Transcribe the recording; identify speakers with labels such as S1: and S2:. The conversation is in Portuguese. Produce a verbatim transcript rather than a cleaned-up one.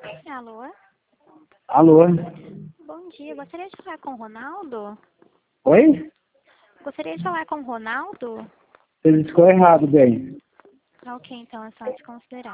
S1: Alô?
S2: Alô?
S1: Bom dia, gostaria de falar com o Ronaldo?
S2: Oi?
S1: Gostaria de falar com o Ronaldo?
S2: Você ficou errado, bem.
S1: Ok, então é só desconsiderar.